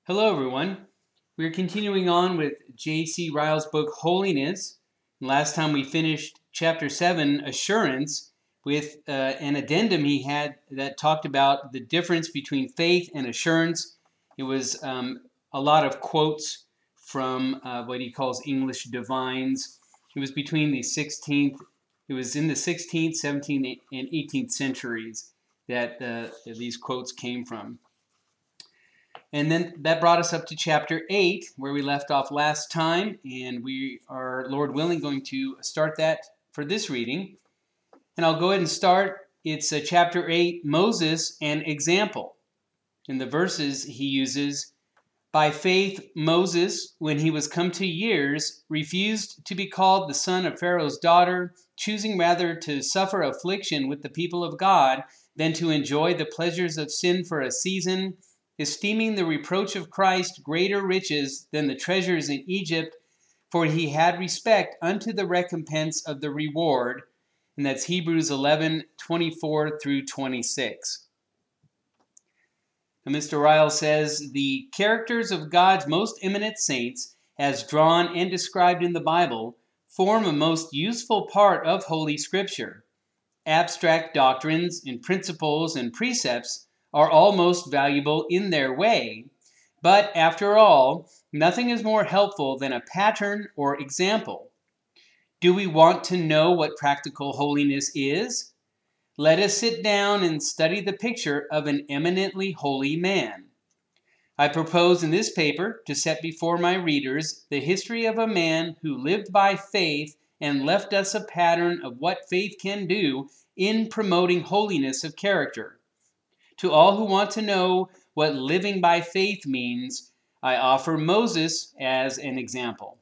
Hello, everyone. We're continuing on with J.C. Ryle's book, Holiness. Last time we finished Chapter 7, Assurance, with an addendum he had that talked about the difference between faith and assurance. It was a lot of quotes from what he calls English divines. It was between the 16th, it was in the 16th, 17th, and 18th centuries that these quotes came from. And then that brought us up to chapter 8, where we left off last time, and we are, Lord willing, going to start that for this reading. And I'll go ahead and start. It's chapter 8, Moses, an example. In the verses he uses, by faith Moses, when he was come to years, refused to be called the son of Pharaoh's daughter, choosing rather to suffer affliction with the people of God than to enjoy the pleasures of sin for a season, esteeming the reproach of Christ greater riches than the treasures in Egypt, for he had respect unto the recompense of the reward. And that's Hebrews 11:24 through 26. And Mr. Ryle says, the characters of God's most eminent saints, as drawn and described in the Bible, form a most useful part of Holy Scripture. Abstract doctrines and principles and precepts are all most valuable in their way, but after all, nothing is more helpful than a pattern or example. Do we want to know what practical holiness is? Let us sit down and study the picture of an eminently holy man. I propose in this paper to set before my readers the history of a man who lived by faith and left us a pattern of what faith can do in promoting holiness of character. To all who want to know what living by faith means, I offer Moses as an example.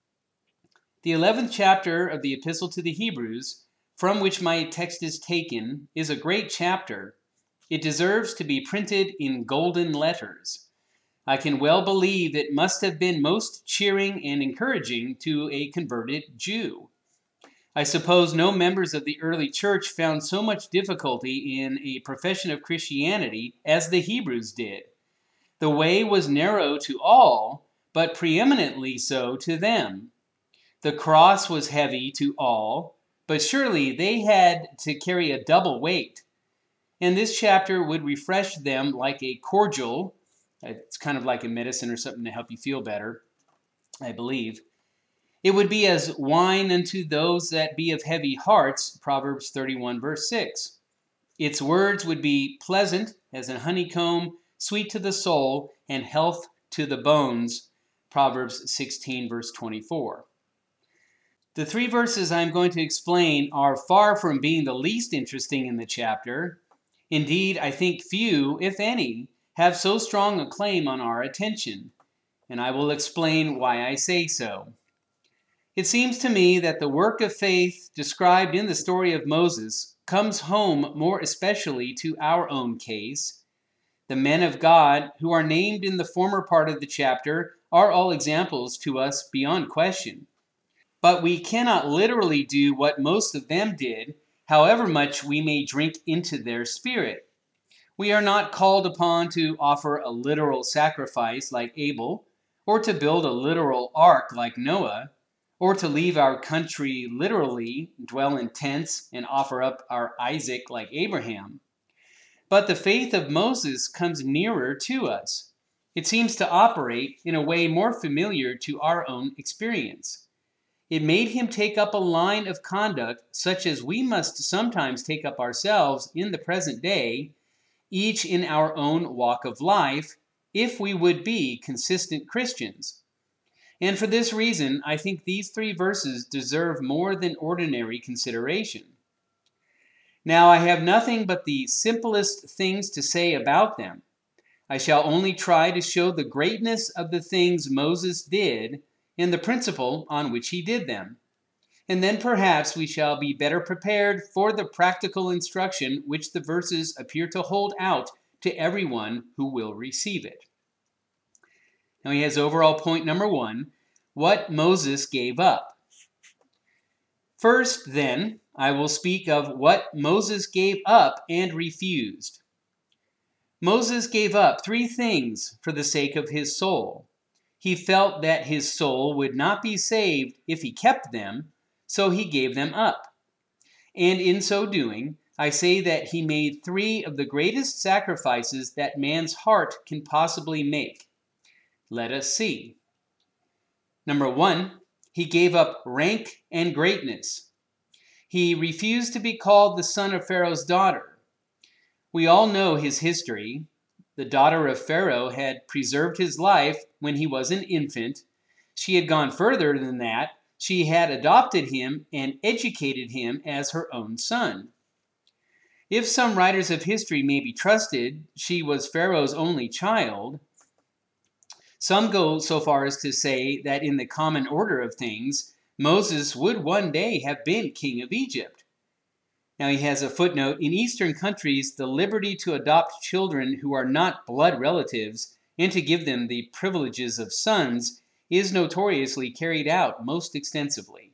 The 11th chapter of the Epistle to the Hebrews, from which my text is taken, is a great chapter. It deserves to be printed in golden letters. I can well believe it must have been most cheering and encouraging to a converted Jew. I suppose no members of the early church found so much difficulty in a profession of Christianity as the Hebrews did. The way was narrow to all, but preeminently so to them. The cross was heavy to all, but surely they had to carry a double weight. And this chapter would refresh them like a cordial. It's kind of like a medicine or something to help you feel better, I believe. It would be as wine unto those that be of heavy hearts, Proverbs 31, verse 6. Its words would be pleasant as a honeycomb, sweet to the soul, and health to the bones, Proverbs 16, verse 24. The three verses I'm going to explain are far from being the least interesting in the chapter. Indeed, I think few, if any, have so strong a claim on our attention, and I will explain why I say so. It seems to me that the work of faith described in the story of Moses comes home more especially to our own case. The men of God who are named in the former part of the chapter are all examples to us beyond question. But we cannot literally do what most of them did, however much we may drink into their spirit. We are not called upon to offer a literal sacrifice like Abel, or to build a literal ark like Noah, or to leave our country literally, dwell in tents, and offer up our Isaac like Abraham. But the faith of Moses comes nearer to us. It seems to operate in a way more familiar to our own experience. It made him take up a line of conduct such as we must sometimes take up ourselves in the present day, each in our own walk of life, if we would be consistent Christians. And for this reason, I think these three verses deserve more than ordinary consideration. Now, I have nothing but the simplest things to say about them. I shall only try to show the greatness of the things Moses did and the principle on which he did them. And then perhaps we shall be better prepared for the practical instruction which the verses appear to hold out to everyone who will receive it. Now he has overall point number 1, what Moses gave up. First, then, I will speak of what Moses gave up and refused. Moses gave up 3 things for the sake of his soul. He felt that his soul would not be saved if he kept them, so he gave them up. And in so doing, I say that he made 3 of the greatest sacrifices that man's heart can possibly make. Let us see. Number 1, he gave up rank and greatness. He refused to be called the son of Pharaoh's daughter. We all know his history. The daughter of Pharaoh had preserved his life when he was an infant. She had gone further than that. She had adopted him and educated him as her own son. If some writers of history may be trusted, she was Pharaoh's only child. Some go so far as to say that in the common order of things, Moses would one day have been king of Egypt. Now he has a footnote. In Eastern countries, the liberty to adopt children who are not blood relatives and to give them the privileges of sons is notoriously carried out most extensively.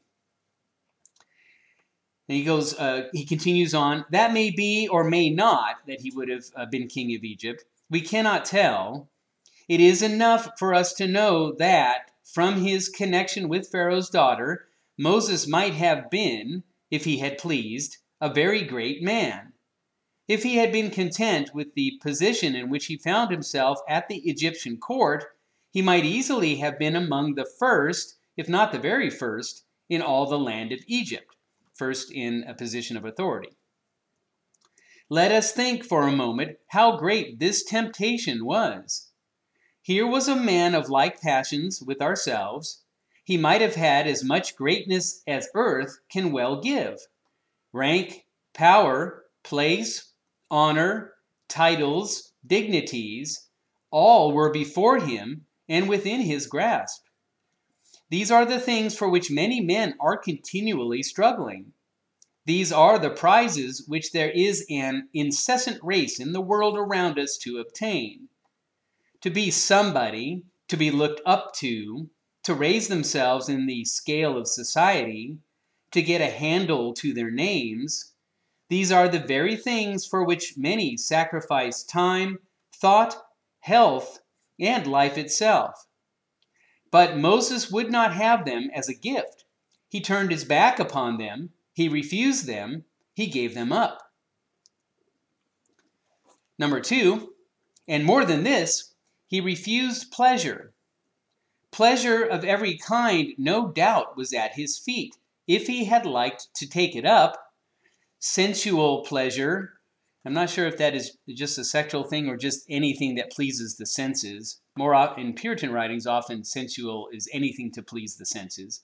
And he continues on, that may be or may not that he would have been king of Egypt. We cannot tell. It is enough for us to know that from his connection with Pharaoh's daughter, Moses might have been, if he had pleased, a very great man. If he had been content with the position in which he found himself at the Egyptian court, he might easily have been among the first, if not the very first, in all the land of Egypt, first in a position of authority. Let us think for a moment how great this temptation was. Here was a man of like passions with ourselves. He might have had as much greatness as earth can well give. Rank, power, place, honor, titles, dignities, all were before him and within his grasp. These are the things for which many men are continually struggling. These are the prizes which there is an incessant race in the world around us to obtain. To be somebody, to be looked up to raise themselves in the scale of society, to get a handle to their names, these are the very things for which many sacrifice time, thought, health, and life itself. But Moses would not have them as a gift. He turned his back upon them. He refused them. He gave them up. Number 2, and more than this, he refused pleasure. Pleasure of every kind, no doubt, was at his feet, if he had liked to take it up. Sensual pleasure, I'm not sure if that is just a sexual thing or just anything that pleases the senses. More often, in Puritan writings, often sensual is anything to please the senses.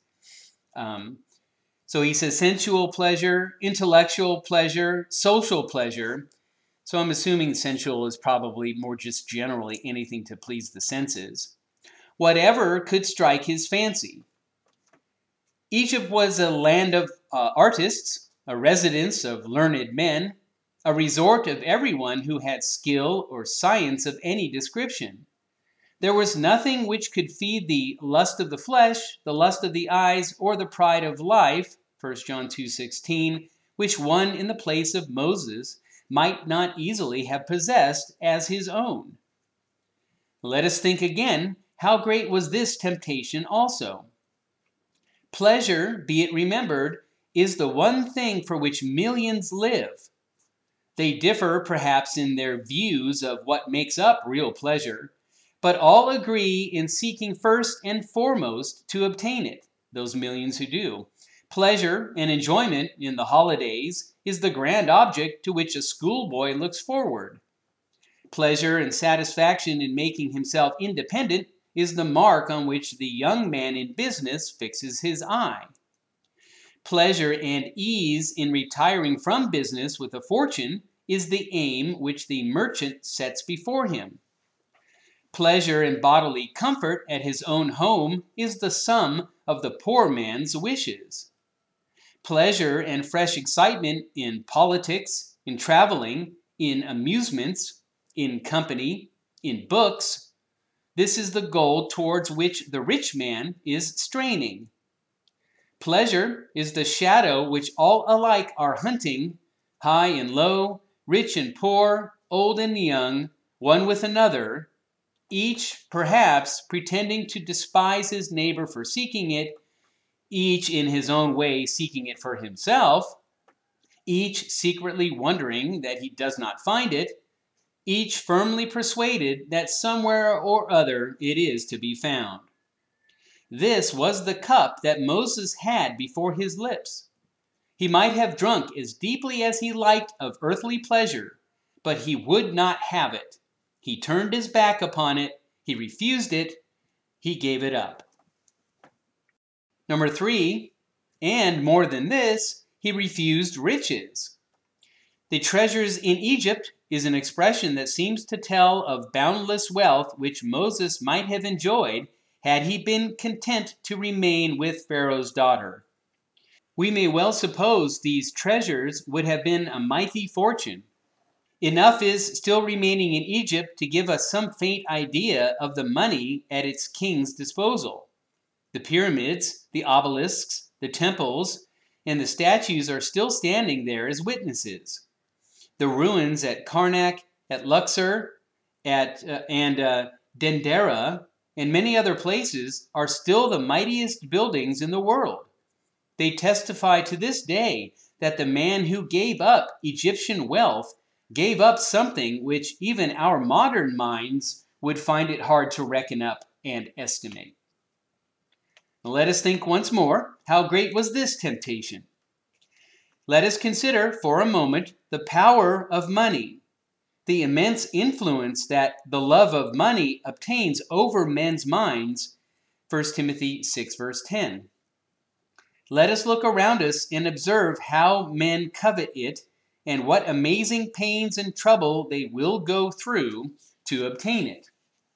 So he says sensual pleasure, intellectual pleasure, social pleasure. So I'm assuming sensual is probably more just generally anything to please the senses. Whatever could strike his fancy. Egypt was a land of artists, a residence of learned men, a resort of everyone who had skill or science of any description. There was nothing which could feed the lust of the flesh, the lust of the eyes, or the pride of life, 1 John 2:16, which one in the place of Moses might not easily have possessed as his own. Let us think again, how great was this temptation also? Pleasure, be it remembered, is the one thing for which millions live. They differ perhaps in their views of what makes up real pleasure, but all agree in seeking first and foremost to obtain it, those millions who do. Pleasure and enjoyment in the holidays is the grand object to which a schoolboy looks forward. Pleasure and satisfaction in making himself independent is the mark on which the young man in business fixes his eye. Pleasure and ease in retiring from business with a fortune is the aim which the merchant sets before him. Pleasure and bodily comfort at his own home is the sum of the poor man's wishes. Pleasure and fresh excitement in politics, in traveling, in amusements, in company, in books, this is the goal towards which the rich man is straining. Pleasure is the shadow which all alike are hunting, high and low, rich and poor, old and young, one with another, each perhaps pretending to despise his neighbor for seeking it, each in his own way seeking it for himself, each secretly wondering that he does not find it, each firmly persuaded that somewhere or other it is to be found. This was the cup that Moses had before his lips. He might have drunk as deeply as he liked of earthly pleasure, but he would not have it. He turned his back upon it. He refused it. He gave it up. Number 3, and more than this, he refused riches. The treasures in Egypt is an expression that seems to tell of boundless wealth which Moses might have enjoyed had he been content to remain with Pharaoh's daughter. We may well suppose these treasures would have been a mighty fortune. Enough is still remaining in Egypt to give us some faint idea of the money at its king's disposal. The pyramids, the obelisks, the temples, and the statues are still standing there as witnesses. The ruins at Karnak, at Luxor, and Dendera, and many other places are still the mightiest buildings in the world. They testify to this day that the man who gave up Egyptian wealth gave up something which even our modern minds would find it hard to reckon up and estimate. Now let us think once more, how great was this temptation? Let us consider for a moment the power of money, the immense influence that the love of money obtains over men's minds. 1 Timothy 6 verse 10. Let us look around us and observe how men covet it and what amazing pains and trouble they will go through to obtain it.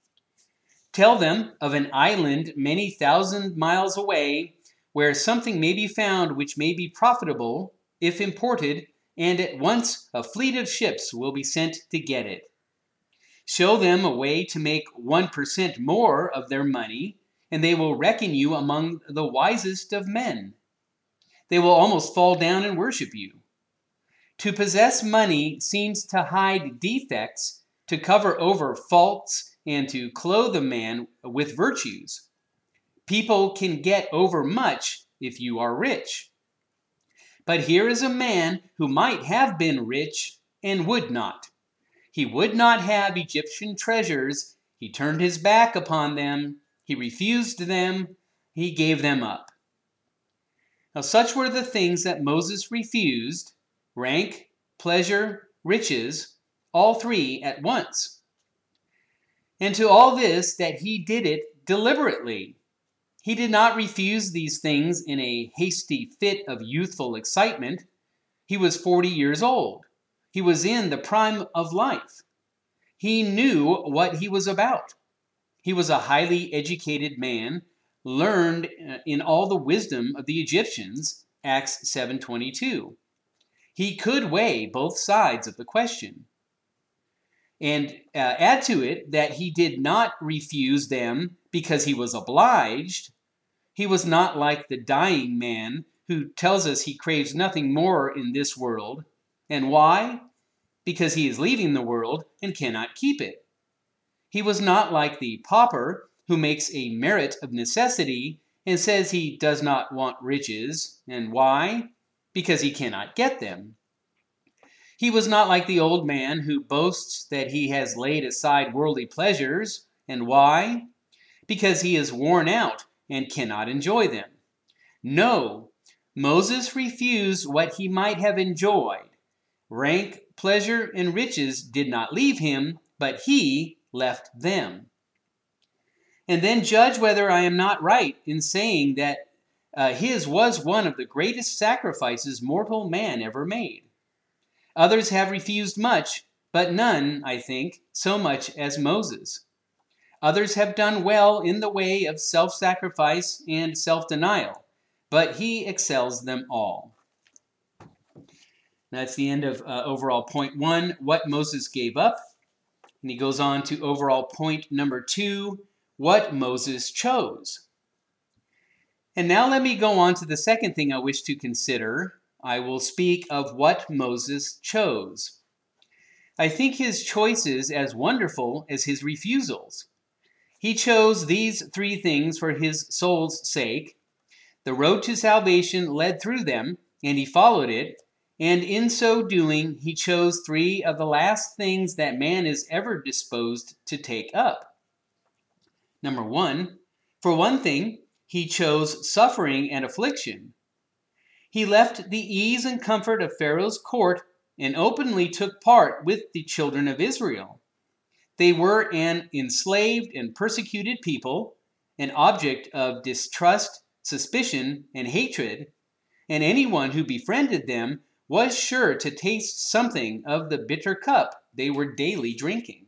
Tell them of an island many thousand miles away where something may be found which may be profitable if imported, and at once a fleet of ships will be sent to get it. Show them a way to make 1% more of their money, and they will reckon you among the wisest of men. They will almost fall down and worship you. To possess money seems to hide defects, to cover over faults, and to clothe a man with virtues. People can get over much if you are rich. But here is a man who might have been rich and would not. He would not have Egyptian treasures. He turned his back upon them. He refused them. He gave them up. Now, such were the things that Moses refused: rank, pleasure, riches, all three at once. And to all this that he did it deliberately. He did not refuse these things in a hasty fit of youthful excitement. He was 40 years old. He was in the prime of life. He knew what he was about. He was a highly educated man, learned in all the wisdom of the Egyptians, Acts 7:22. He could weigh both sides of the question. And add to it that he did not refuse them because he was obliged. He was not like the dying man who tells us he craves nothing more in this world. And why? Because he is leaving the world and cannot keep it. He was not like the pauper who makes a merit of necessity and says he does not want riches. And why? Because he cannot get them. He was not like the old man who boasts that he has laid aside worldly pleasures. And why? Because he is worn out and cannot enjoy them. No, Moses refused what he might have enjoyed. Rank, pleasure, and riches did not leave him, but he left them. And then judge whether I am not right in saying that his was one of the greatest sacrifices mortal man ever made. Others have refused much, but none, I think, so much as Moses. Others have done well in the way of self-sacrifice and self-denial, but he excels them all. That's the end of overall point 1, what Moses gave up. And he goes on to overall point number 2, what Moses chose. And now let me go on to the second thing I wish to consider. I will speak of what Moses chose. I think his choices as wonderful as his refusals. He chose these three things for his soul's sake. The road to salvation led through them, and he followed it. And in so doing, he chose three of the last things that man is ever disposed to take up. Number one, for one thing, he chose suffering and affliction. He left the ease and comfort of Pharaoh's court and openly took part with the children of Israel. They were an enslaved and persecuted people, an object of distrust, suspicion, and hatred, and anyone who befriended them was sure to taste something of the bitter cup they were daily drinking.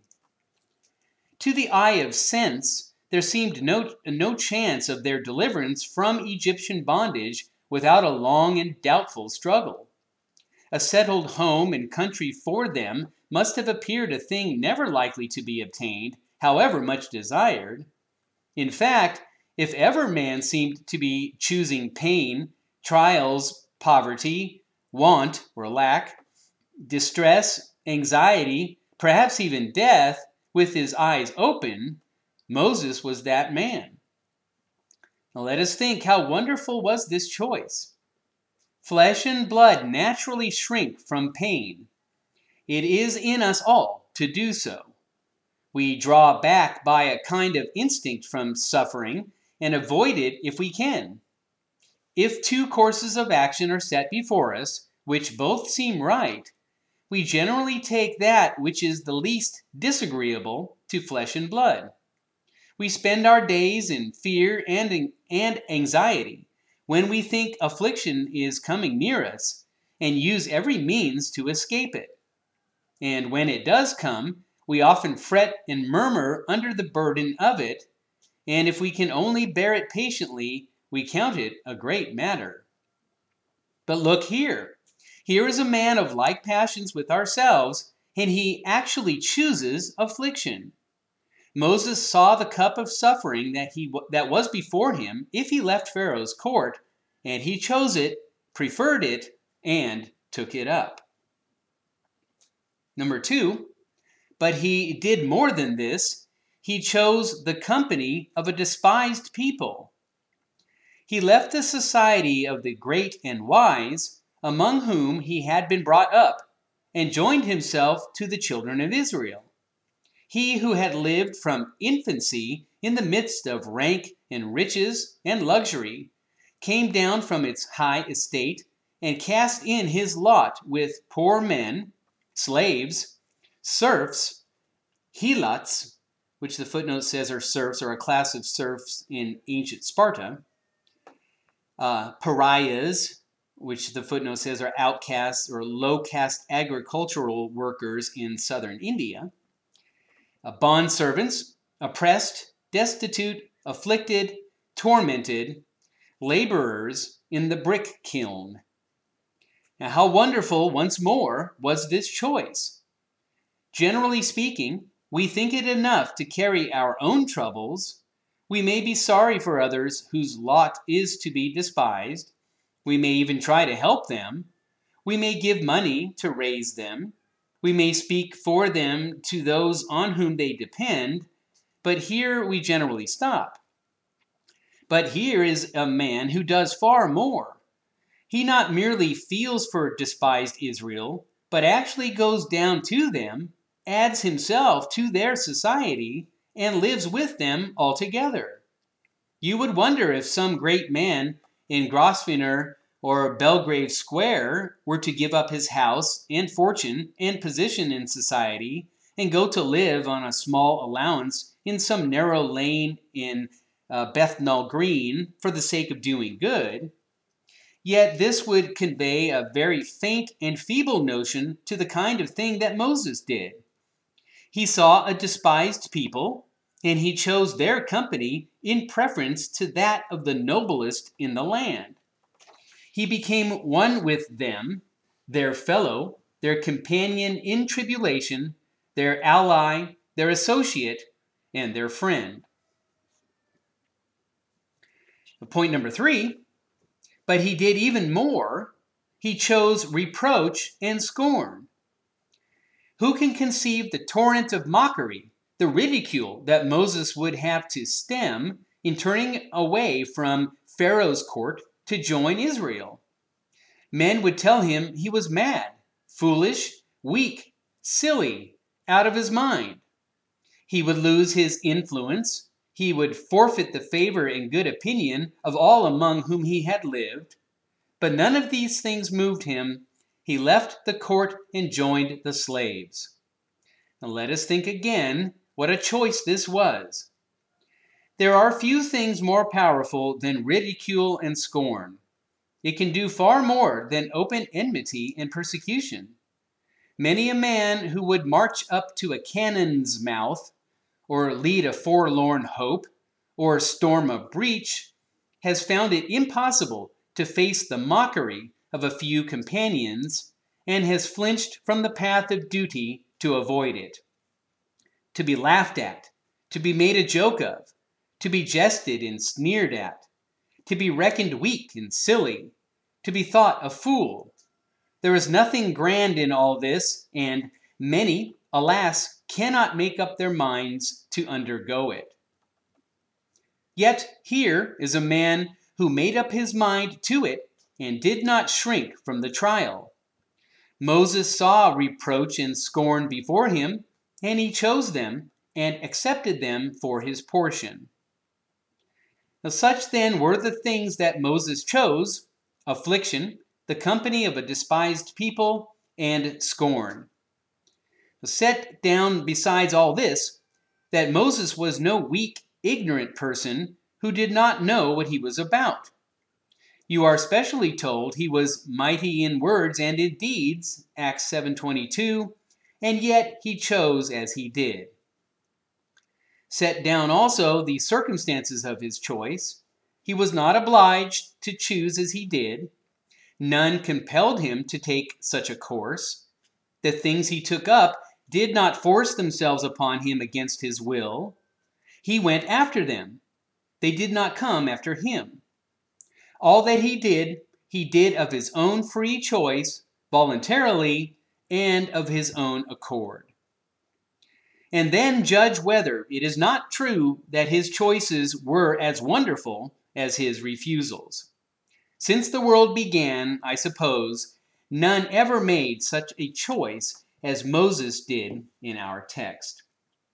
To the eye of sense, there seemed no chance of their deliverance from Egyptian bondage without a long and doubtful struggle. A settled home and country for them must have appeared a thing never likely to be obtained, however much desired. In fact, if ever man seemed to be choosing pain, trials, poverty, want or lack, distress, anxiety, perhaps even death, with his eyes open, Moses was that man. Now let us think how wonderful was this choice. Flesh and blood naturally shrink from pain. It is in us all to do so. We draw back by a kind of instinct from suffering and avoid it if we can. If two courses of action are set before us, which both seem right, we generally take that which is the least disagreeable to flesh and blood. We spend our days in fear and anxiety when we think affliction is coming near us, and use every means to escape it. And when it does come, we often fret and murmur under the burden of it, and if we can only bear it patiently, we count it a great matter. But look here. Here is a man of like passions with ourselves, and he actually chooses affliction. Moses saw the cup of suffering that was before him if he left Pharaoh's court, and he chose it, preferred it, and took it up. Number two, but he did more than this. He chose the company of a despised people. He left the society of the great and wise, among whom he had been brought up, and joined himself to the children of Israel. He who had lived from infancy in the midst of rank and riches and luxury came down from its high estate and cast in his lot with poor men, slaves, serfs, helots, which the footnote says are serfs or a class of serfs in ancient Sparta, pariahs, which the footnote says are outcasts or low-caste agricultural workers in southern India, bondservants, oppressed, destitute, afflicted, tormented, laborers in the brick kiln. Now, how wonderful, once more, was this choice. Generally speaking, we think it enough to carry our own troubles. We may be sorry for others whose lot is to be despised. We may even try to help them. We may give money to raise them. We may speak for them to those on whom they depend, but here we generally stop. But here is a man who does far more. He not merely feels for despised Israel, but actually goes down to them, adds himself to their society, and lives with them altogether. You would wonder if some great man in Grosvenor or Belgrave Square were to give up his house and fortune and position in society and go to live on a small allowance in some narrow lane in Bethnal Green for the sake of doing good. Yet this would convey a very faint and feeble notion to the kind of thing that Moses did. He saw a despised people, and he chose their company in preference to that of the noblest in the land. He became one with them, their fellow, their companion in tribulation, their ally, their associate, and their friend. Point number 3, but he did even more. He chose reproach and scorn. Who can conceive the torrent of mockery, the ridicule that Moses would have to stem in turning away from Pharaoh's court to join Israel? Men would tell him he was mad, foolish, weak, silly, out of his mind. He would lose his influence. He would forfeit the favor and good opinion of all among whom he had lived. But none of these things moved him. He left the court and joined the slaves. Now let us think again what a choice this was. There are few things more powerful than ridicule and scorn. It can do far more than open enmity and persecution. Many a man who would march up to a cannon's mouth, or lead a forlorn hope, or storm a breach, has found it impossible to face the mockery of a few companions, and has flinched from the path of duty to avoid it. To be laughed at, to be made a joke of, to be jested and sneered at, to be reckoned weak and silly, to be thought a fool. There is nothing grand in all this, and many, alas, cannot make up their minds to undergo it. Yet here is a man who made up his mind to it and did not shrink from the trial. Moses saw reproach and scorn before him, and he chose them and accepted them for his portion. Now, such then were the things that Moses chose: affliction, the company of a despised people, and scorn. Set down besides all this, that Moses was no weak, ignorant person who did not know what he was about. You are specially told he was mighty in words and in deeds, Acts 7:22, and yet he chose as he did. Set down also the circumstances of his choice. He was not obliged to choose as he did. None compelled him to take such a course. The things he took up did not force themselves upon him against his will. He went after them. They did not come after him. All that he did of his own free choice, voluntarily, and of his own accord. And then judge whether it is not true that his choices were as wonderful as his refusals. Since the world began, I suppose, none ever made such a choice as Moses did in our text.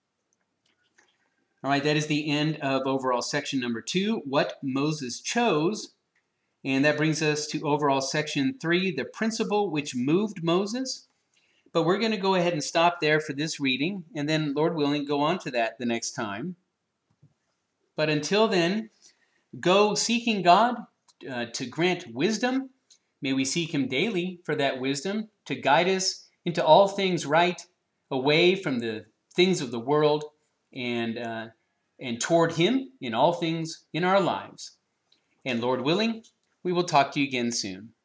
All right, that is the end of overall section number 2, what Moses chose. And that brings us to overall section 3, the principle which moved Moses. But we're going to go ahead and stop there for this reading, and then, Lord willing, go on to that the next time. But until then, go seeking God to grant wisdom. May we seek him daily for that wisdom to guide us into all things right, away from the things of the world, and toward him in all things in our lives. And Lord willing, we will talk to you again soon.